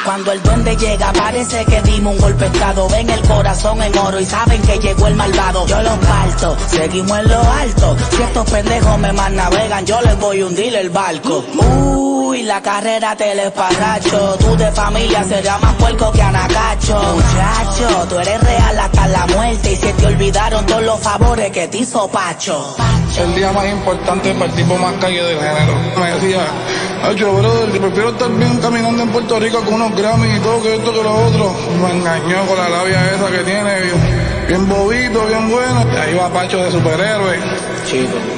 Cuando el duende llega parece que dimos un golpe de estado. Ven el corazón en oro y saben que llegó el malvado. Yo los parto, seguimos en lo alto. Si estos pendejos me mal navegan, yo les voy a hundir el barco. Uy, la carrera te les parracho. Tú de familia serás más puerco que anacacho. Muchacho, tú eres real hasta la muerte. Y se te olvidaron todos los favores que te hizo Pacho. El día más importante para el tipo más calle del género. Me decía, yo brother, prefiero estar bien caminando en Puerto Rico con unos Grammys y todo que esto que lo otro. Me engañó con la labia esa que tiene, bien bobito, bien bueno. Y ahí va Pacho de superhéroe. Chico.